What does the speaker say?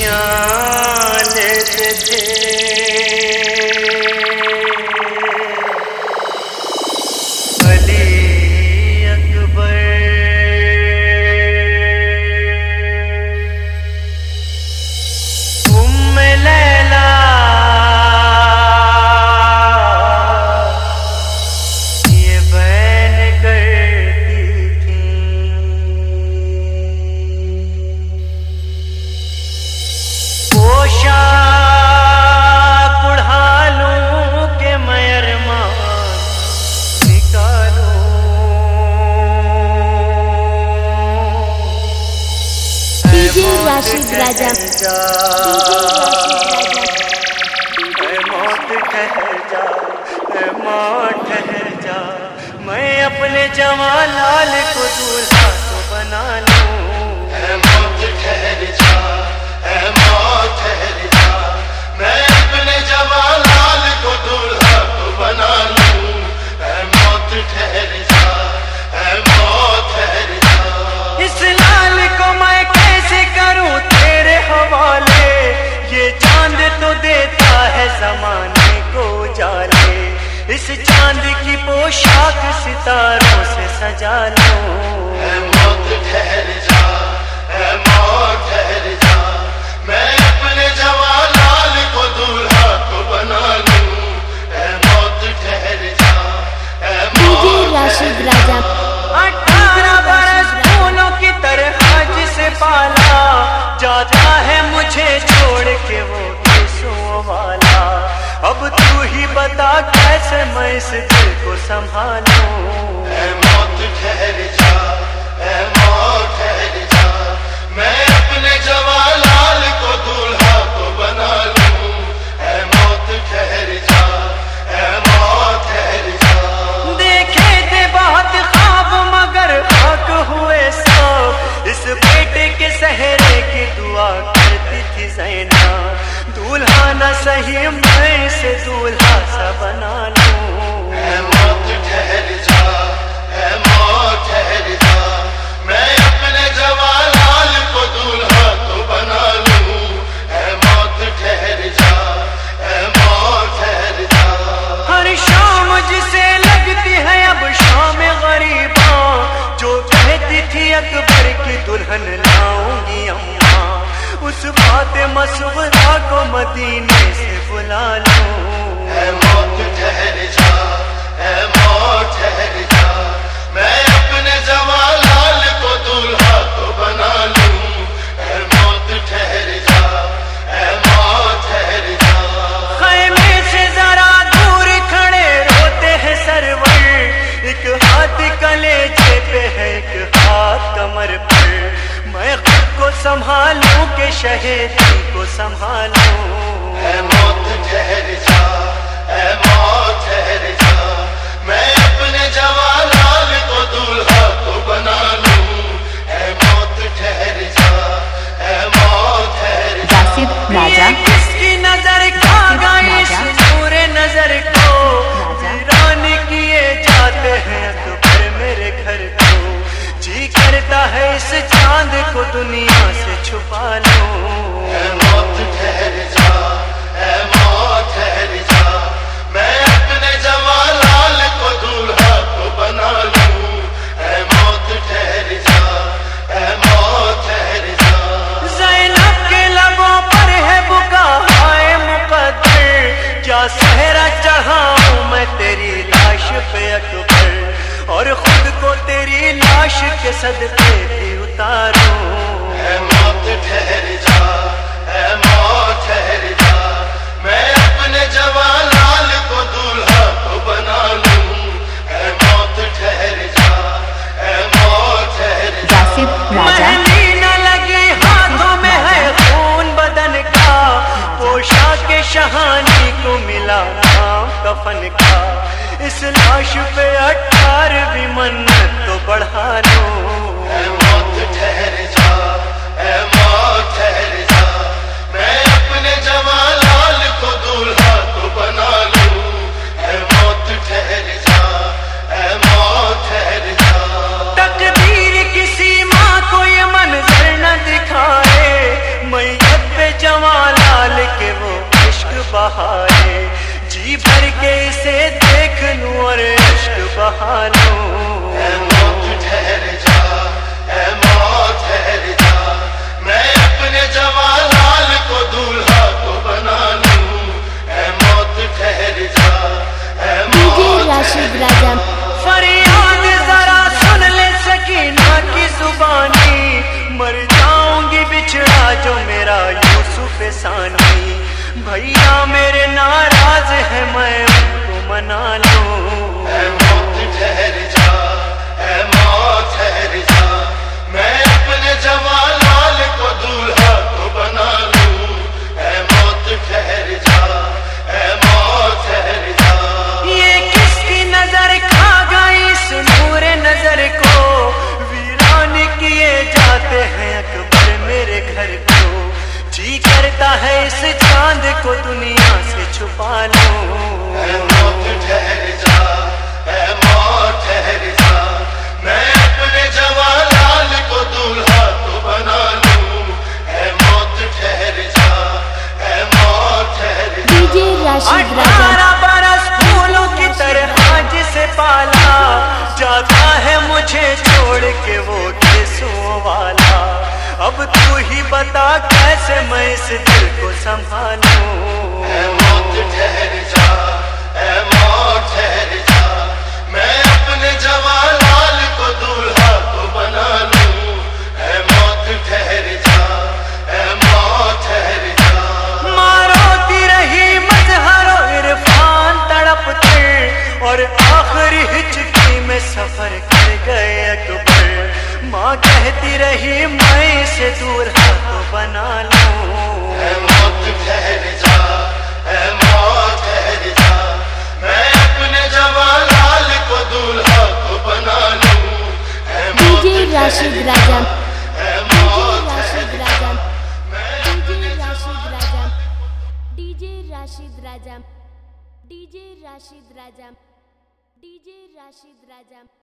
खुशियाँ लेते थे अली अकबर। उम्मे लैला ये बहन करती थी, पोशाक उड़ा लूं के मैं अरमान निकालूं। डीजे राशिद राजा, मौत ठहर जा, मौत ठहर जा, मैं अपने जवान लाल को दूल्हा तो बना लूं। मौत ठहर जा, मौत ठहर जा, मैं अपने जवान लाल को दूल्हा तो बना लूं। मौत ठहर जा, मौत ठहर जा, इस लाल को मैं कैसे करूं तेरे हवाले, ये चांद तो देता है जमाने को उजाले। इस चांद की पोशाक सितारों से सजा लो। मौत ठहर जा, मौत ठहर जा, मैं अपने जवान लाल को दूल्हा तो बना लूं। मौत ठहर जा, डीजे राशिद राजा, 18 बरस फूलों की तरह जिसे पाला जाता है मुझे छोड़ के वो बेसुओं वाला। अब तू ही बता कैसे मैं इस दिल को संभालूं। मौत ठहर जा, मौत ठहर जा, मैं अपने जवान लाल को दूल्हा तो बना लूं। मौत ठहर जा, मौत ठहर जा, देखे थे बहुत ख्वाब मगर हक हुए सब। इस बेटे के सहरे की दुआ करती थी ज़ैना, दूल्हा न सही मैं इसे दूल्हा सा बना लूं। मौत ठहर जा, मौत ठहर जा, मैं अपने जवान लाल को दूल्हा तो बना लूं। मौत ठहर जा, मौत ठहर जा, हर शाम जिसे लगती है अब शाम गरीबा, जो कहती थी अकबर की दुल्हन लाऊंगी अम्मा, उस बात मसवरा को मदीने से बुला लूं। मौत ठहर जा, मौत ठहर जा, मैं अपने जवान लाल को दूल्हा तो बना लूं। मौत ठहर जा, मौत ठहर जा, खैमे से जरा दूर खड़े रोते हैं सरवर, एक हाथ कलेजे पे है एक हाथ कमर पर। मैं खुद को संभालूं के शहीदी को संभालूं। मौत ठहर जा, मौत ठहर जा, मैं अपने जवान लाल को दूल्हा तो बना लूं। मौत ठहर जा, मौत ठहर जा, राशिद राजा, ये किसकी नजर खा गई इस पूरे नजर को, वीरान किए जाते हैं अकबर मेरे घर को। जी करता है इस चांद को दुनिया से छुपा लूं। मौत ठहर जा, मौत ठहर जा, मैं अपने जवान लाल को दूल्हा तो बना लूं। मौत ठहर जा, मौत ठहर जा, ज़ैनब के लबों पर है बुका हाय मुकद्दर, क्या सहरा चढ़ाऊं मैं तेरी लाश पे अकबर, और खुद को तेरी लाश के सदके भी उतारूं। मौत ठहर जा, मौत ठहर जा, मैं अपने जवान लाल को दूल्हा तो बना लूं। मौत ठहर जा, मौत ठहर जा, राशिद राजा, मेहंदी न लगी हाथों में है खून बदन का, पोशाक शहानी को मिला नाम कफन का। इस लाश पे 18वीं मन्नत तो बढ़ा लो। मौत ठहर मर जाऊंगी बिछड़ा जो मेरा यूसुफ सानी। भैया मेरे नाराज है मैं उनको मना लूं। ऐ मौत ठहर जा, ऐ मौत ठहर जा, मैं अपने जवान लाल को दूल्हा तो बना लूं। ऐ मौत ठहर जा, ऐ मौत ठहर जा। ये किसकी नजर खा गई इस नूर नजर को, वीरान किए जाते हैं अकबर मेरे घर को। जी करता है इस चांद को दुनिया से छुपा लूं। ऐ मौत ठहर जा, ऐ मौत ठहर जा, मैं अपने जवान लाल को दूल्हा तो बना लूं। ऐ मौत ठहर जा, ऐ मौत ठहर जा। डीजे राशिद राजा 18 बरस फूलों की तरह जिसे पाला, जाता है मुझे छोड़ के वो केसों वाला। अब तू ही बता कैसे मैं इस दिल को संभालूं। ऐ मौत ठहर जा, ऐ मौत ठहर जा, मैं अपने जवान लाल को दूल्हा तो बना लूं। ऐ मौत ठहर जा, ऐ मौत ठहर जा। मारोती रही मजहरो इरफान तड़पते, और आखिरी हिचकी में सफर कर गए अकबर। माँ कहती रही मैं इसे दूल्हा तो बना लूं। ऐ मौत ठहर जा, ऐ मौत ठहर जा, मैं अपने जवान लाल को दूल्हा तो बना लूं। ऐ मौत डीजे राशिद राजा ऐ डीजे मौत राशिद ठहर राजा मैं DJ Rashid Raja DJ Rashid Raja DJ Rashid Raja DJ Rashid राजा।